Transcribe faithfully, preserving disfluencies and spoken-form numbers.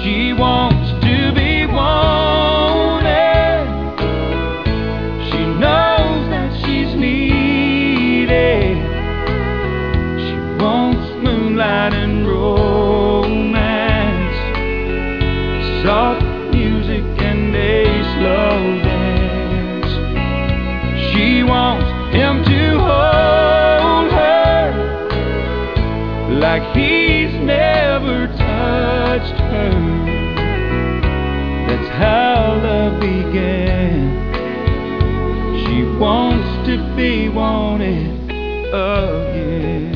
She wants to be wanted. She knows that she's needed. She wants moonlight and romance, soft music and a slow dance. She wants him to hold her like he's never touched her. That's how love began. She wants to be wanted again.